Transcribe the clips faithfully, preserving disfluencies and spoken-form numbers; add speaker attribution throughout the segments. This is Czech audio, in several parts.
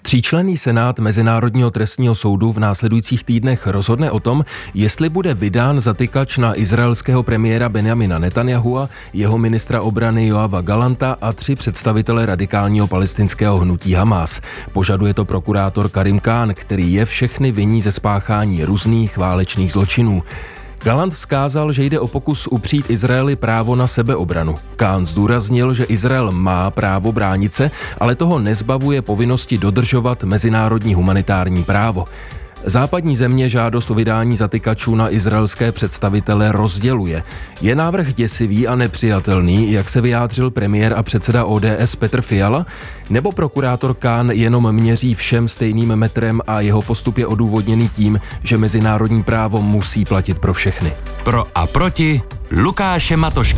Speaker 1: Tříčlenný senát Mezinárodního trestního soudu v následujících týdnech rozhodne o tom, jestli bude vydán zatykač na izraelského premiéra Benjamina Netanyahua, jeho ministra obrany Joava Galanta a tři představitele radikálního palestinského hnutí Hamas. Požaduje to prokurátor Karim Khan, který je všechny viní ze spáchání různých válečných zločinů. Galant vzkázal, že jde o pokus upřít Izraeli právo na sebeobranu. Khan zdůraznil, že Izrael má právo bránit se, ale toho nezbavuje povinnosti dodržovat mezinárodní humanitární právo. Západní země žádost o vydání zatykačů na izraelské představitele rozděluje. Je návrh děsivý a nepřijatelný, jak se vyjádřil premiér a předseda O D S Petr Fiala, nebo prokurátor Khan jenom měří všem stejným metrem a jeho postup je odůvodněný tím, že mezinárodní právo musí platit pro všechny?
Speaker 2: Pro a proti Lukáše Matošky.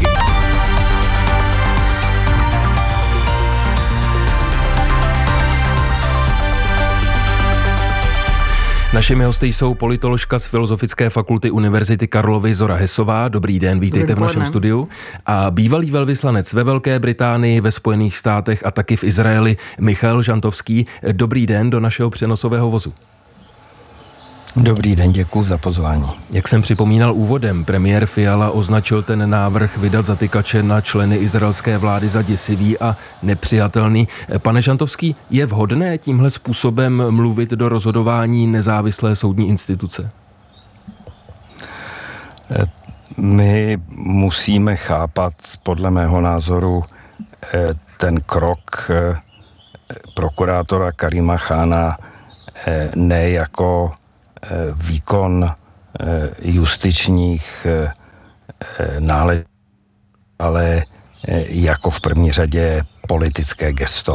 Speaker 1: Našimi hosty jsou politoložka z Filozofické fakulty Univerzity Karlovy Zora Hessová. Dobrý den, vítejte v našem studiu. A bývalý velvyslanec ve Velké Británii, ve Spojených státech a taky v Izraeli Michael Žantovský. Dobrý den do našeho přenosového vozu.
Speaker 3: Dobrý den, děkuji za pozvání.
Speaker 1: Jak jsem připomínal úvodem, premiér Fiala označil ten návrh vydat zatykače na členy izraelské vlády za děsivý a nepřijatelný. Pane Žantovský, je vhodné tímhle způsobem mluvit do rozhodování nezávislé soudní instituce?
Speaker 3: My musíme chápat, podle mého názoru, ten krok prokurátora Karima Khana ne jako výkon justičních náležitostí, ale jako v první řadě politické gesto.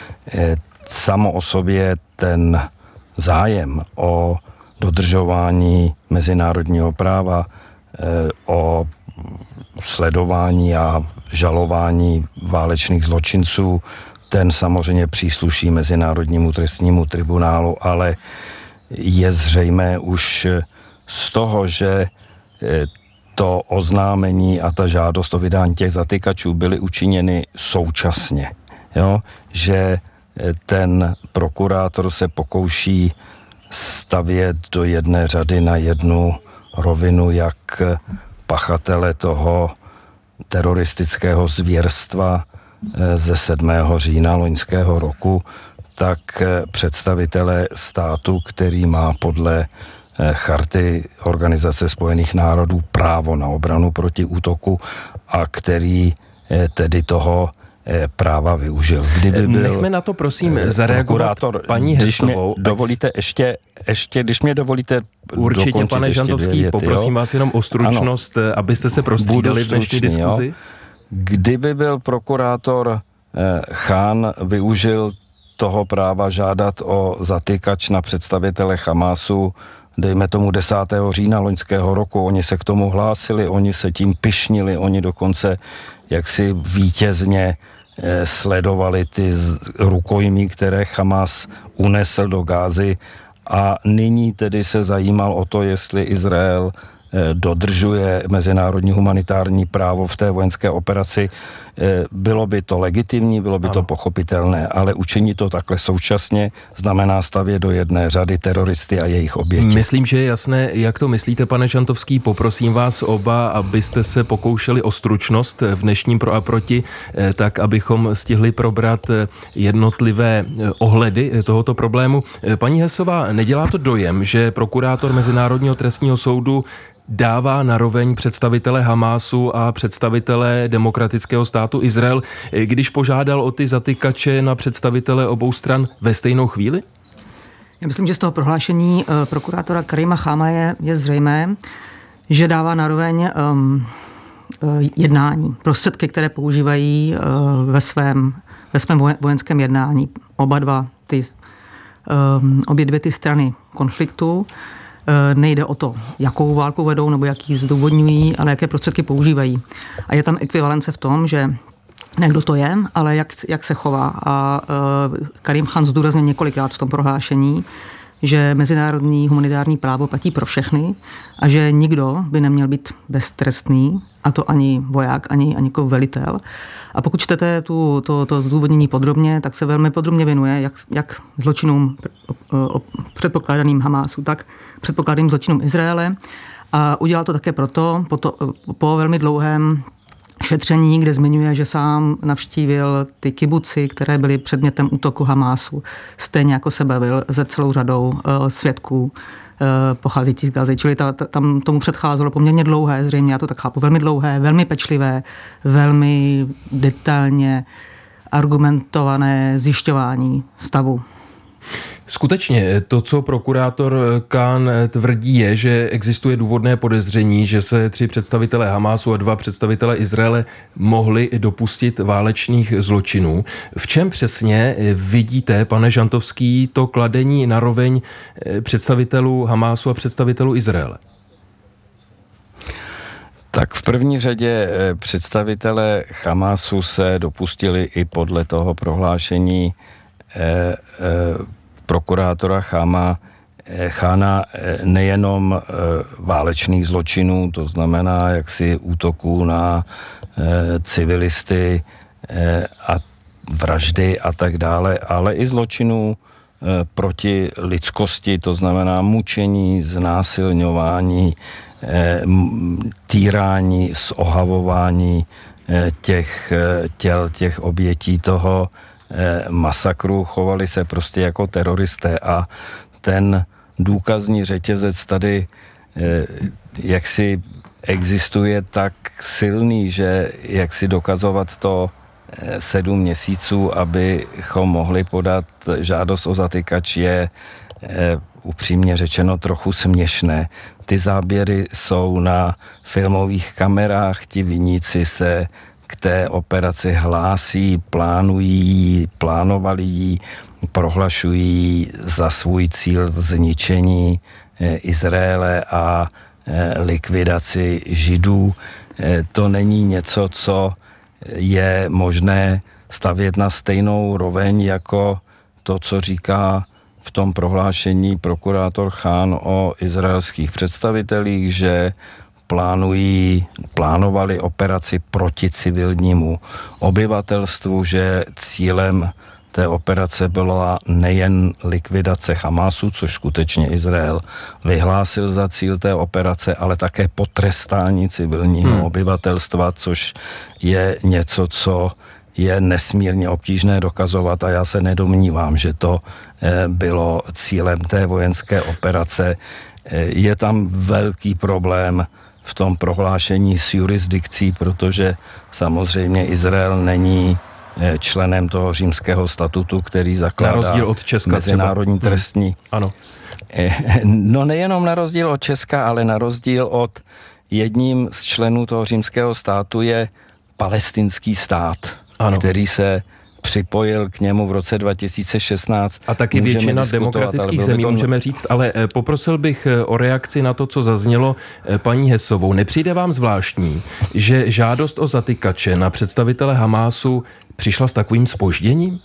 Speaker 3: Samo o sobě ten zájem o dodržování mezinárodního práva, o sledování a žalování válečných zločinců, ten samozřejmě přísluší Mezinárodnímu trestnímu tribunálu, ale je zřejmé už z toho, že to oznámení a ta žádost o vydání těch zatykačů byly učiněny současně. Jo? Že ten prokurátor se pokouší stavět do jedné řady na jednu rovinu, jak pachatele toho teroristického zvěrstva ze sedmého října loňského roku, tak představitelé státu, který má podle Charty Organizace spojených národů právo na obranu proti útoku a který tedy toho práva využil.
Speaker 1: Kdyby byl Nechme na to, prosím, zareagovat paní Hessovou.
Speaker 3: Dovolíte ještě, ještě, když mě dovolíte
Speaker 1: Určitě, pane Žantovský, věty, poprosím jo? vás jenom o stručnost, ano, abyste se prostřídali v dnešní diskuzi. Jo?
Speaker 3: Kdyby byl prokurátor Khan využil toho práva žádat o zatykač na představitele Hamásu, dejme tomu desátého října loňského roku, oni se k tomu hlásili, oni se tím pyšnili, oni dokonce jaksi vítězně eh, sledovali ty rukojmí, které Hamás unesl do Gázy a nyní tedy se zajímal o to, jestli Izrael dodržuje mezinárodní humanitární právo v té vojenské operaci. Bylo by to legitimní, bylo by ano. to pochopitelné, ale učinit to takhle současně znamená stavět do jedné řady teroristy a jejich oběti.
Speaker 1: Myslím, že je jasné, jak to myslíte, pane Žantovský. Poprosím vás oba, abyste se pokoušeli o stručnost v dnešním Pro a proti, tak abychom stihli probrat jednotlivé ohledy tohoto problému. Paní Hessová, nedělá to dojem, že prokurátor Mezinárodního trestního soudu dává naroveň představitele Hamásu a představitele demokratického státu Izrael, když požádal o ty zatykače na představitele obou stran ve stejnou chvíli?
Speaker 4: Já myslím, že z toho prohlášení uh, prokurátora Karima Khana je, je zřejmé, že dává naroveň um, uh, jednání, prostředky, které používají uh, ve svém, ve svém vojenském jednání. Oba dva ty, um, obě dvě ty strany konfliktu. Nejde o to, jakou válku vedou nebo jak ji zdůvodňují, ale jaké prostředky používají. A je tam ekvivalence v tom, že ne kdo to je, ale jak, jak se chová. A uh, Karim Khan zdůraznil několikrát v tom prohlášení, že mezinárodní humanitární právo platí pro všechny a že nikdo by neměl být beztrestný a to ani voják, ani, ani jako velitel. A pokud čtete tu, to, to zdůvodnění podrobně, tak se velmi podrobně věnuje jak, jak zločinům předpokládaným Hamásu, tak předpokládaným zločinům Izraele. A udělal to také proto, po, to, po velmi dlouhém šetření, kde zmiňuje, že sám navštívil ty kibuci, které byly předmětem útoku Hamásu. Stejně jako se bavil se celou řadou uh, svědků uh, pocházejících z Gazy. Čili ta, ta, tam tomu předcházelo poměrně dlouhé, zřejmě já to tak chápu, velmi dlouhé, velmi pečlivé, velmi detailně argumentované zjišťování stavu.
Speaker 1: Skutečně to, co prokurátor Khan tvrdí, je, že existuje důvodné podezření, že se tři představitelé Hamásu a dva představitelé Izraele mohli dopustit válečných zločinů. V čem přesně vidíte, pane Žantovský, to kladení na roveň představitelů Hamásu a představitelů Izraele?
Speaker 3: Tak v první řadě představitelé Hamásu se dopustili i podle toho prohlášení eh, eh, prokurátora Cháma, Chána nejenom válečných zločinů, to znamená jaksi útoků na civilisty a vraždy a tak dále, ale i zločinů proti lidskosti, to znamená mučení, znásilňování, týrání, zohavování těch těl, těch obětí toho masakru, chovali se prostě jako teroristé a ten důkazní řetězec tady jaksi existuje tak silný, že jaksi dokazovat to sedm měsíců, abychom mohli podat žádost o zatykač, je upřímně řečeno trochu směšné. Ty záběry jsou na filmových kamerách, ti viníci se k té operaci hlásí, plánují, plánovali ji, prohlašují za svůj cíl zničení Izraele a likvidaci Židů. To není něco, co je možné stavět na stejnou roveň jako to, co říká v tom prohlášení prokurátor Khan o izraelských představitelích, že plánují, plánovali operaci proti civilnímu obyvatelstvu, že cílem té operace byla nejen likvidace Hamásu, což skutečně Izrael vyhlásil za cíl té operace, ale také potrestání civilního hmm. obyvatelstva, což je něco, co je nesmírně obtížné dokazovat a já se nedomnívám, že to bylo cílem té vojenské operace. Je tam velký problém v tom prohlášení s jurisdikcí, protože samozřejmě Izrael není členem toho římského statutu, který zakládá
Speaker 1: na rozdíl od Česka
Speaker 3: mezinárodní
Speaker 1: třeba.
Speaker 3: trestní.
Speaker 1: Hmm. Ano.
Speaker 3: No nejenom na rozdíl od Česka, ale na rozdíl od jedním z členů toho římského státu je palestinský stát, ano. který se připojil k němu v roce dva tisíce šestnáct.
Speaker 1: A taky většina demokratických zemí, to... můžeme říct, ale poprosil bych o reakci na to, co zaznělo paní Hesovou. Nepřijde vám zvláštní, že žádost o zatykače na představitele Hamásu přišla s takovým zpožděním?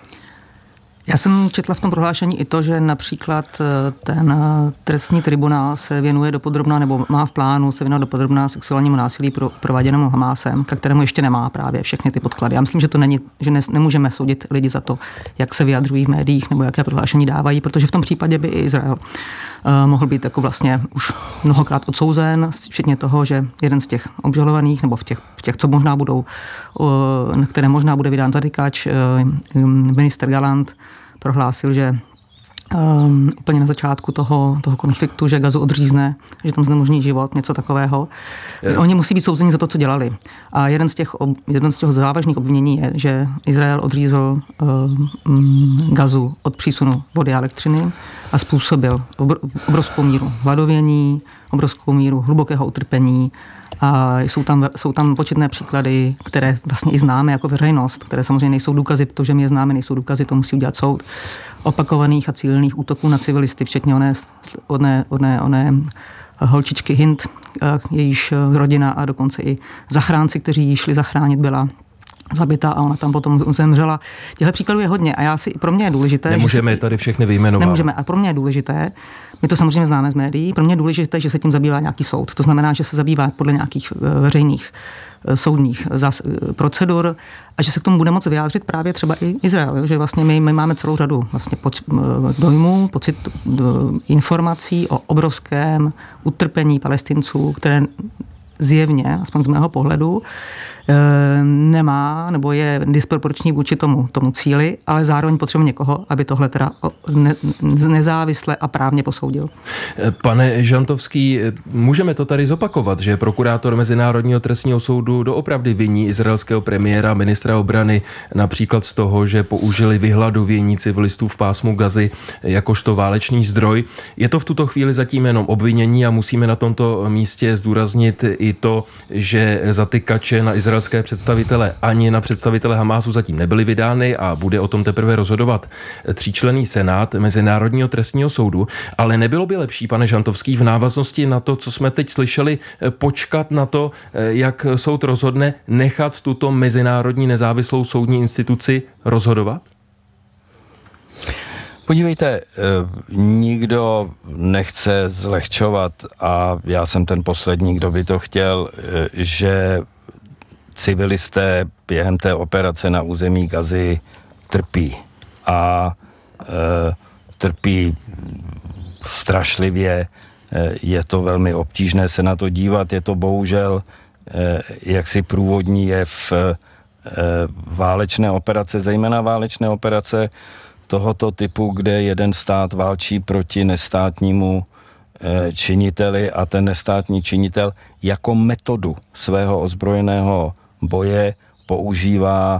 Speaker 4: Já jsem četla v tom prohlášení i to, že například ten trestní tribunál se věnuje dopodrobná, nebo má v plánu se věnovat dopodrobná sexuálnímu násilí pro, prováděnému Hamásem, ke kterému ještě nemá právě všechny ty podklady. Já myslím, že to není, že ne, nemůžeme soudit lidi za to, jak se vyjadřují v médiích nebo jaké prohlášení dávají, protože v tom případě by i Izrael uh, mohl být jako vlastně už mnohokrát odsouzen, včetně toho, že jeden z těch obžalovaných, nebo v těch, v těch co možná budou, uh, na které možná bude vydán zatykač, uh, minister Galant prohlásil, že um, úplně na začátku toho, toho konfliktu, že Gazu odřízne, že tam znemožní život, něco takového. Je. Oni musí být souzeni za to, co dělali. A jeden z těch, ob, jeden z těch závažných obvinění je, že Izrael odřízl um, Gazu od přísunu vody a elektřiny a způsobil obrovskou míru hladovění, obrovskou míru hlubokého utrpení. A jsou tam, jsou tam početné příklady, které vlastně i známe jako veřejnost, které samozřejmě nejsou důkazy, to, že my je známe, nejsou důkazy, to musí udělat soud, opakovaných a cílených útoků na civilisty, včetně oné, oné, oné, oné holčičky Hind, jejíž rodina a dokonce i zachránci, kteří ji šli zachránit, byla zabita a ona tam potom zemřela. Těchto příkladů je hodně a já si, pro mě je důležité...
Speaker 1: Nemůžeme
Speaker 4: že se,
Speaker 1: tady všechny vyjmenovat.
Speaker 4: Nemůžeme a pro mě je důležité, my to samozřejmě známe z médií, pro mě je důležité, že se tím zabývá nějaký soud. To znamená, že se zabývá podle nějakých veřejných soudních zás, procedur a že se k tomu bude moct vyjádřit právě třeba i Izrael. Že vlastně my, my máme celou řadu vlastně poc, dojmů, pocit, informací o obrovském utrpení Palestinců, které zjevně, aspoň z mého pohledu, nemá, nebo je disproporční vůči tomu, tomu cíli, ale zároveň potřebuje někoho, aby tohle teda ne, nezávisle a právně posoudil.
Speaker 1: Pane Žantovský, můžeme to tady zopakovat, že prokurátor Mezinárodního trestního soudu doopravdy viní izraelského premiéra, ministra obrany, například z toho, že použili vyhladovění civilistů v pásmu Gazy jakožto válečný zdroj. Je to v tuto chvíli zatím jenom obvinění a musíme na tomto místě zdůraznit i to, že zatykače na izraelské představitele ani na představitele Hamásu zatím nebyly vydány a bude o tom teprve rozhodovat tříčlenný senát Mezinárodního trestního soudu. Ale nebylo by lepší, pane Žantovský, v návaznosti na to, co jsme teď slyšeli, počkat na to, jak soud rozhodne, nechat tuto mezinárodní nezávislou soudní instituci rozhodovat?
Speaker 3: Podívejte, nikdo nechce zlehčovat a já jsem ten poslední, kdo by to chtěl, že civilisté během té operace na území Gazy trpí a e, trpí strašlivě. E, je to velmi obtížné se na to dívat, je to bohužel e, jaksi průvodní jev e, válečné operace, zejména válečné operace tohoto typu, kde jeden stát válčí proti nestátnímu e, činiteli a ten nestátní činitel jako metodu svého ozbrojeného boje používá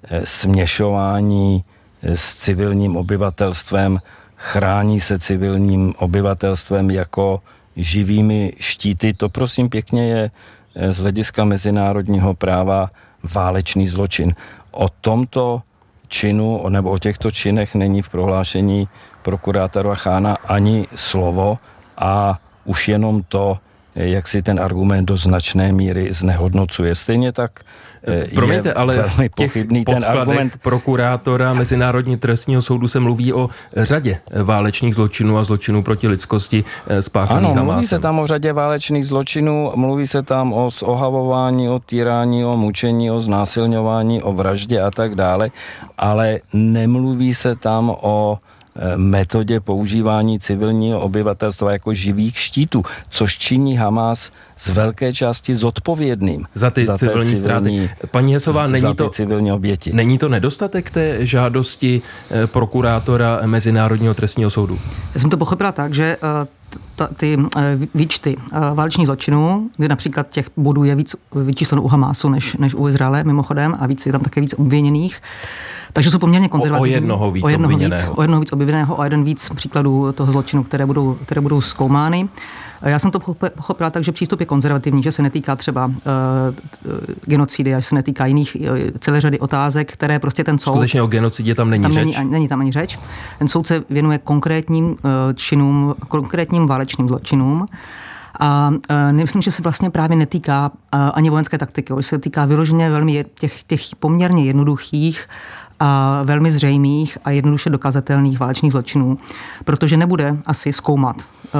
Speaker 3: směšování s civilním obyvatelstvem, chrání se civilním obyvatelstvem jako živými štíty. To prosím pěkně je z hlediska mezinárodního práva válečný zločin. O tomto činu nebo o těchto činech není v prohlášení prokurátora Chána ani slovo a už jenom to, jak si ten argument do značné míry znehodnocuje. Stejně tak
Speaker 1: Promiňte,
Speaker 3: je
Speaker 1: ale
Speaker 3: velmi
Speaker 1: v těch
Speaker 3: pochybný ten argument.
Speaker 1: Prokurátora Mezinárodního trestního soudu se mluví o řadě válečných zločinů a zločinů proti lidskosti spáchaných Hamásem.
Speaker 3: Ano, mluví se tam o řadě válečných zločinů, mluví se tam o zohavování, o týrání, o mučení, o znásilňování, o vraždě a tak dále, ale nemluví se tam o metodě používání civilního obyvatelstva jako živých štítů, což činí Hamás z velké části zodpovědným
Speaker 1: za ty
Speaker 3: za
Speaker 1: civilní ztráty. Paní Hesová, není to
Speaker 3: civilní oběti.
Speaker 1: Není to nedostatek té žádosti prokurátora Mezinárodního trestního soudu?
Speaker 4: Já jsem to pochopila tak, že ta, ty výčty válečných zločinů, kdy například těch bodů je víc vyčísleno u Hamásu než, než u Izraele, mimochodem, a víc je tam také víc obviněných. Takže jsou poměrně konzervativní.
Speaker 1: O, o jednoho víc
Speaker 4: o jednoho
Speaker 1: obviněného.
Speaker 4: Víc, o jednoho víc obviněného a jeden víc příkladů toho zločinu, které budou, které budou zkoumány. Já jsem to pochopila tak, že přístup je konzervativní, že se netýká třeba uh, genocidy, že se netýká jiných uh, celé řady otázek, které prostě ten soud...
Speaker 1: Skutečně o genocidě tam není
Speaker 4: tam
Speaker 1: řeč?
Speaker 4: Není, není tam ani řeč. Ten soud se věnuje konkrétním uh, činům, konkrétním válečným zločinům. A uh, myslím, že se vlastně právě netýká uh, ani vojenské taktiky, že se týká vyloženě velmi těch, těch poměrně jednoduchých a velmi zřejmých a jednoduše dokazatelných válečných zločinů, protože nebude asi zkoumat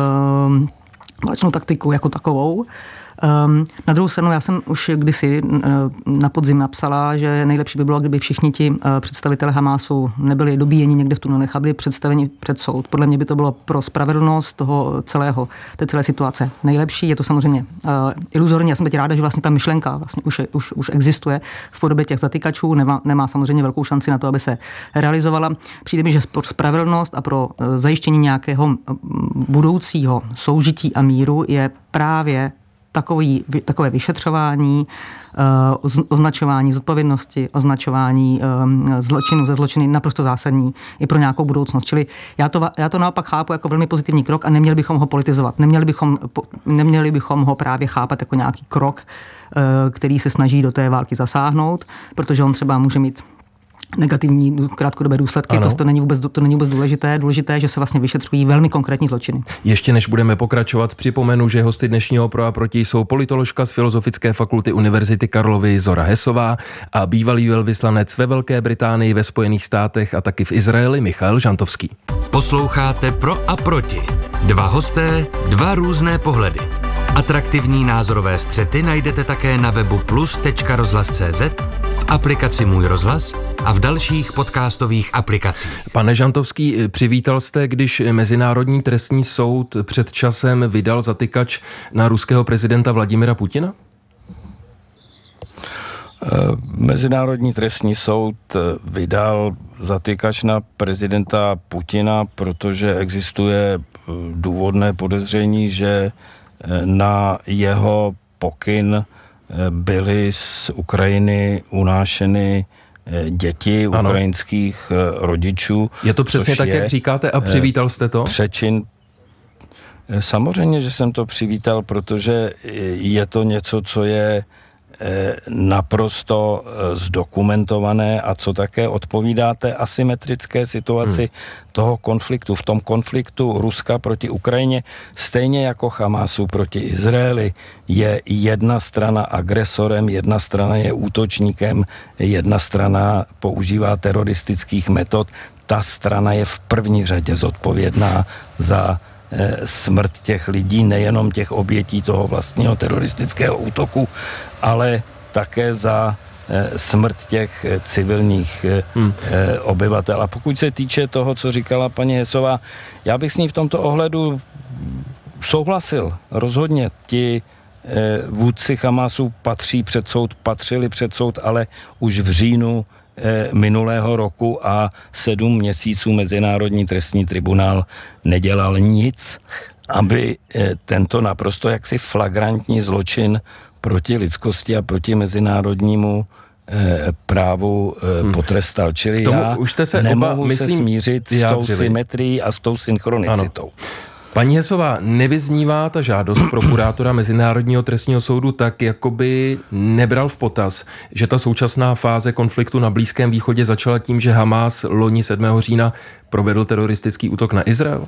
Speaker 4: uh, válečnou taktiku jako takovou. Um, na druhou stranu, já jsem už kdysi uh, na podzim napsala, že nejlepší by bylo, kdyby všichni ti uh, představitelé Hamásu nebyli dobíjeni někde v tunelech a byli představeni před soud. Podle mě by to bylo pro spravedlnost toho celého, té celé situace nejlepší. Je to samozřejmě uh, iluzorní. Já jsem teď ráda, že vlastně ta myšlenka vlastně už, už, už existuje v podobě těch zatykačů. Nemá, nemá samozřejmě velkou šanci na to, aby se realizovala. Přijde mi, že pro spravedlnost a pro uh, zajištění nějakého budoucího soužití a míru je právě Takový, takové vyšetřování, označování zodpovědnosti, označování zločinu ze zločiny naprosto zásadní i pro nějakou budoucnost. Čili já to, já to naopak chápu jako velmi pozitivní krok a neměli bychom ho politizovat. Neměli bychom, neměli bychom ho právě chápat jako nějaký krok, který se snaží do té války zasáhnout, protože on třeba může mít negativní krátkodobé důsledky. To, to, není vůbec, to není vůbec důležité. Důležité je, že se vlastně vyšetřují velmi konkrétní zločiny.
Speaker 1: Ještě než budeme pokračovat, připomenu, že hosty dnešního Pro a proti jsou politoložka z Filozofické fakulty Univerzity Karlovy Zora Hesová a bývalý velvyslanec ve Velké Británii, ve Spojených státech a taky v Izraeli Michal Žantovský.
Speaker 2: Posloucháte Pro a proti. Dva hosté, dva různé pohledy. Atraktivní názorové střety najdete také na webu plus tečka rozhlas tečka cé zet, v aplikaci Můj rozhlas a v dalších podcastových aplikacích.
Speaker 1: Pane Žantovský, přivítal jste, když Mezinárodní trestní soud před časem vydal zatykač na ruského prezidenta Vladimira Putina?
Speaker 3: Mezinárodní trestní soud vydal zatykač na prezidenta Putina, protože existuje důvodné podezření, že na jeho pokyn byly z Ukrajiny unášeny děti ano. ukrajinských rodičů.
Speaker 1: Je to přesně tak, jak říkáte, a přivítal jste to?
Speaker 3: Přečin. Samozřejmě, že jsem to přivítal, protože je to něco, co je naprosto zdokumentované a co také odpovídá té asymetrické situaci hmm. toho konfliktu. V tom konfliktu Ruska proti Ukrajině, stejně jako Hamásu proti Izraeli, je jedna strana agresorem, jedna strana je útočníkem, jedna strana používá teroristických metod. Ta strana je v první řadě zodpovědná za smrt těch lidí, nejenom těch obětí toho vlastního teroristického útoku, ale také za smrt těch civilních hmm. obyvatel. A pokud se týče toho, co říkala paní Hesová, já bych s ní v tomto ohledu souhlasil. Rozhodně ti vůdci Hamásu patří před soud, patřili před soud, ale už v říjnu minulého roku a sedm měsíců Mezinárodní trestní tribunál nedělal nic, aby tento naprosto jaksi flagrantní zločin proti lidskosti a proti mezinárodnímu právu hmm. potrestal. Čili
Speaker 1: tomu
Speaker 3: já
Speaker 1: už jste se
Speaker 3: nemohu
Speaker 1: oba, myslím,
Speaker 3: se smířit s tou symetrií a s tou synchronicitou. Ano.
Speaker 1: Paní Hesová, nevyznívá ta žádost prokurátora Mezinárodního trestního soudu tak, jakoby nebral v potaz, že ta současná fáze konfliktu na Blízkém východě začala tím, že Hamás loni sedmého října provedl teroristický útok na Izrael?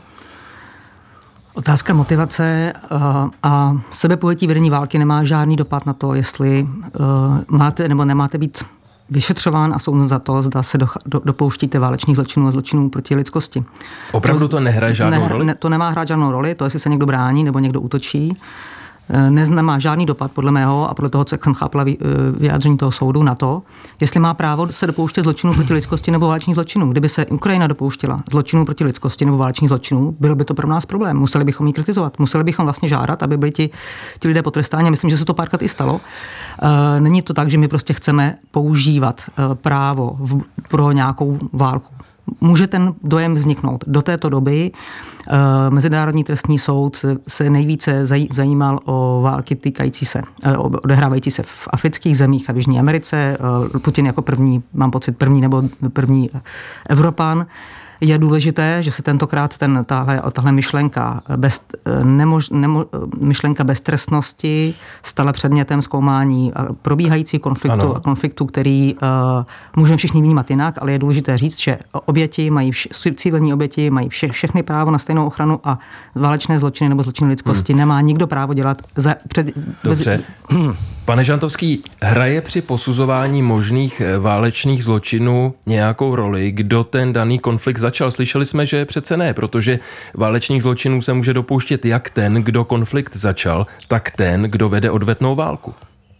Speaker 4: Otázka motivace a sebepojetí vedení války nemá žádný dopad na to, jestli máte nebo nemáte být vyšetřován a souzen za to, zda se do, do, dopouštíte válečných zločinů a zločinů proti lidskosti.
Speaker 1: Opravdu to nehraje žádnou
Speaker 4: ne,
Speaker 1: roli?
Speaker 4: Ne, to nemá hrát žádnou roli, to jestli se někdo brání nebo někdo útočí. Ne, nemá žádný dopad podle mého a podle toho, co jak jsem chápala vyjádření toho soudu na to, jestli má právo se dopouštět zločinů proti lidskosti nebo válečných zločinů. Kdyby se Ukrajina dopouštěla zločinů proti lidskosti nebo válečných zločinů, byl by to pro nás problém. Museli bychom ji kritizovat. Museli bychom vlastně žádat, aby byli ti, ti lidé potrestáni. Myslím, že se to párkrát i stalo. Není to tak, že my prostě chceme používat právo v, pro nějakou válku. Může ten dojem vzniknout. Do této doby uh, Mezinárodní trestní soud se, se nejvíce zaj, zajímal o války týkající se, uh, odehrávající se v afrických zemích a v Jižní Americe. Uh, Putin jako první, mám pocit, první nebo první Evropan. Je důležité, že se tentokrát ten, tahle, tahle myšlenka, bez, nemož, nemo, myšlenka beztrestnosti stala předmětem zkoumání probíhající konfliktu, konfliktu, který uh, můžeme všichni vnímat jinak, ale je důležité říct, že oběti mají, vš, civilní oběti mají vše, všechny právo na stejnou ochranu a válečné zločiny nebo zločiny lidskosti hmm. nemá nikdo právo dělat za, před...
Speaker 1: Dobře. Bez... Pane Žantovský, hraje při posuzování možných válečných zločinů nějakou roli, kdo ten daný konflikt začal? Slyšeli jsme, že přece ne, protože válečných zločinů se může dopouštět jak ten, kdo konflikt začal, tak ten, kdo vede odvetnou válku.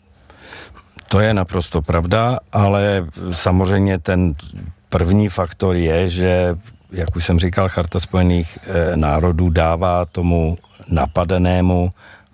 Speaker 3: To je naprosto pravda, ale samozřejmě ten první faktor je, že, jak už jsem říkal, Charta spojených národů dává tomu napadenému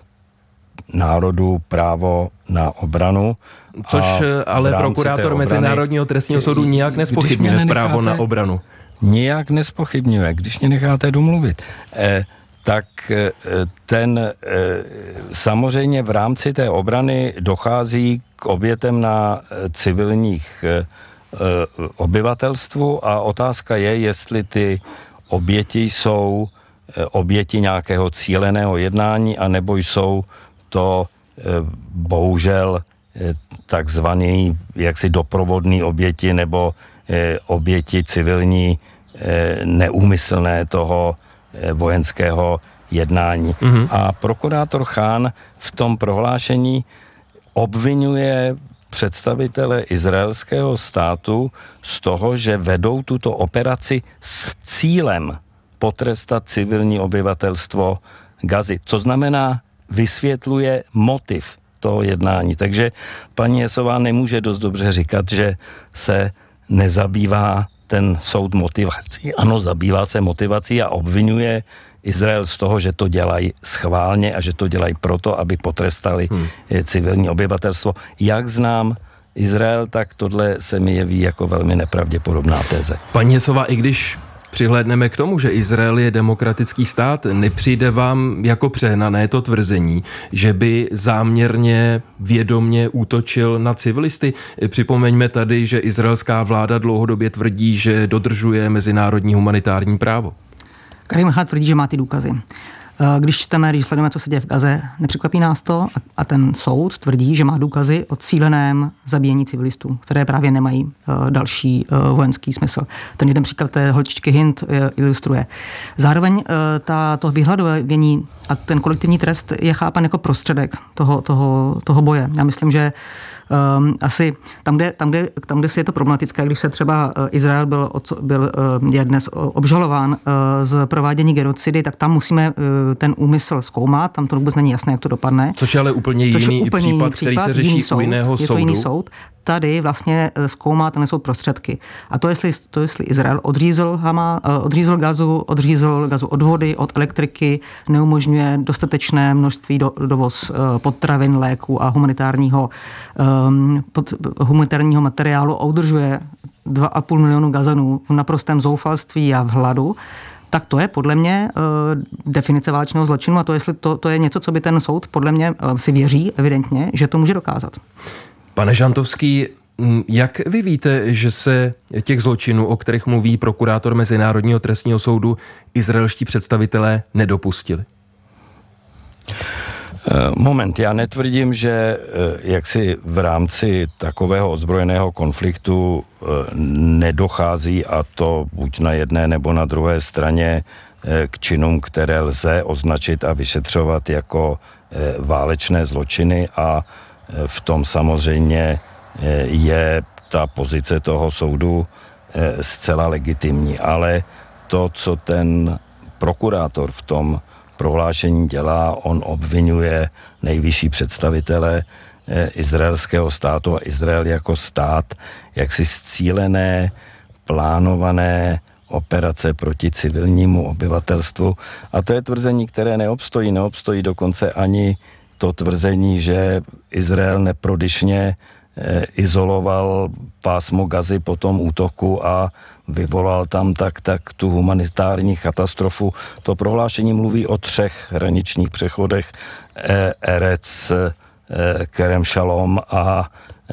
Speaker 3: národu právo na obranu.
Speaker 1: Což ale prokurátor Mezinárodního trestního soudu nijak nespochybňuje právo na obranu.
Speaker 3: Nijak nespochybňuje, když mě necháte domluvit. Eh, tak eh, ten eh, samozřejmě v rámci té obrany dochází k obětem na civilních eh, obyvatelstvu a otázka je, jestli ty oběti jsou eh, oběti nějakého cíleného jednání, anebo jsou to eh, bohužel eh, takzvaný jaksi doprovodný oběti nebo oběti civilní neúmyslné toho vojenského jednání. Mm-hmm. A prokurátor Chán v tom prohlášení obvinuje představitele izraelského státu z toho, že vedou tuto operaci s cílem potrestat civilní obyvatelstvo Gazy. To znamená, vysvětluje motiv toho jednání. Takže paní Jesová nemůže dost dobře říkat, že se nezabývá ten soud motivací. Ano, zabývá se motivací a obvinuje Izrael z toho, že to dělají schválně a že to dělají proto, aby potrestali hmm. civilní obyvatelstvo. Jak znám Izrael, tak tohle se mi jeví jako velmi nepravděpodobná teze.
Speaker 1: Paní Jesová, i když přihlédneme k tomu, že Izrael je demokratický stát, nepřijde vám jako přehnané to tvrzení, že by záměrně vědomně útočil na civilisty? Připomeňme tady, že izraelská vláda dlouhodobě tvrdí, že dodržuje mezinárodní humanitární právo.
Speaker 4: Karim Chán tvrdí, že má ty důkazy. Když čteme, když sledujeme, co se děje v Gaze, nepřekvapí nás to a ten soud tvrdí, že má důkazy o cíleném zabíjení civilistů, které právě nemají další vojenský smysl. Ten jeden příklad té holčičky Hind ilustruje. Zároveň ta, to vyhladovění a ten kolektivní trest je chápan jako prostředek toho, toho, toho boje. Já myslím, že Um, asi tam kde, tam, kde, tam, kde si je to problematické, když se třeba Izrael byl, byl je dnes obžalován uh, z provádění genocidy, tak tam musíme uh, ten úmysl zkoumat, tam to vůbec není jasné, jak to dopadne.
Speaker 1: Což je ale úplně jiný, úplně případ, jiný případ, který se řeší u jiného soudu.
Speaker 4: Je to jiný soud. Tady vlastně zkoumá ten soud prostředky. A to, jestli, to, jestli Izrael odřízl, Hama, odřízl Gazu, odřízl Gazu od vody, od elektriky, neumožňuje dostatečné množství do, dovoz potravin, léků a humanitárního, um, pod, humanitárního materiálu a udržuje dva a půl milionu Gazanů v naprostém zoufalství a v hladu, tak to je podle mě uh, definice válečného zločinu a to, jestli to, to je něco, co by ten soud podle mě uh, si věří evidentně, že to může dokázat.
Speaker 1: Pane Žantovský, jak vy víte, že se těch zločinů, o kterých mluví prokurátor Mezinárodního trestního soudu, izraelští představitelé nedopustili?
Speaker 3: Moment, já netvrdím, že jaksi v rámci takového ozbrojeného konfliktu nedochází, a to buď na jedné nebo na druhé straně, k činům, které lze označit a vyšetřovat jako válečné zločiny, a v tom samozřejmě je ta pozice toho soudu zcela legitimní. Ale to, co ten prokurátor v tom prohlášení dělá, on obvinuje nejvyšší představitele izraelského státu a Izrael jako stát, jaksi zcílené, plánované operace proti civilnímu obyvatelstvu. A to je tvrzení, které neobstojí. Neobstojí dokonce ani to tvrzení, že Izrael neprodyšně izoloval pásmo Gazy po tom útoku a vyvolal tam tak, tak tu humanitární katastrofu. To prohlášení mluví o třech hraničních přechodech Erec, Kerem Shalom a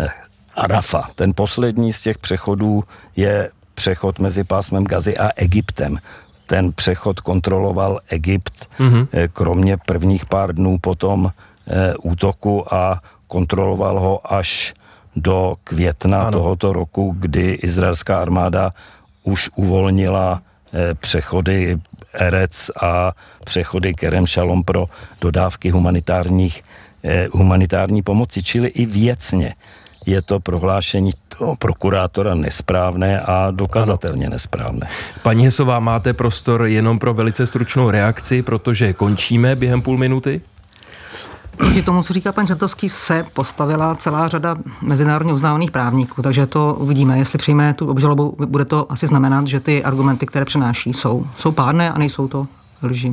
Speaker 3: Arafa. Ten poslední z těch přechodů je přechod mezi pásmem Gazy a Egyptem. Ten přechod kontroloval Egypt, mm-hmm. kromě prvních pár dnů po tom útoku, a kontroloval ho až do května ano. tohoto roku, kdy izraelská armáda už uvolnila přechody Erec a přechody Kerem Shalom pro dodávky humanitárních, humanitární pomoci. Čili i věcně je to prohlášení toho prokurátora nesprávné a dokazatelně nesprávné.
Speaker 1: Paní Hesová, máte prostor jenom pro velice stručnou reakci, protože končíme během půl minuty?
Speaker 4: Proti tomu, co říká pan Žantovský, se postavila celá řada mezinárodně uznávaných právníků, takže to uvidíme. Jestli přijme tu obžalobu, bude to asi znamenat, že ty argumenty, které přináší, jsou, jsou pádné a nejsou to lži.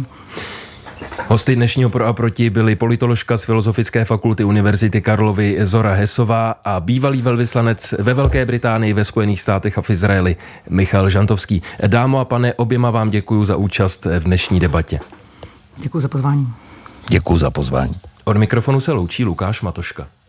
Speaker 1: Hosty dnešního Pro a proti byli politoložka z Filozofické fakulty Univerzity Karlovy Zora Hesová a bývalý velvyslanec ve Velké Británii, ve Spojených státech a v Izraeli Michal Žantovský. Dámo a pane, oběma vám děkuji za účast v dnešní debatě.
Speaker 4: Děkuji za pozvání.
Speaker 3: Děkuji za pozvání.
Speaker 1: Od mikrofonu se loučí Lukáš Matoška.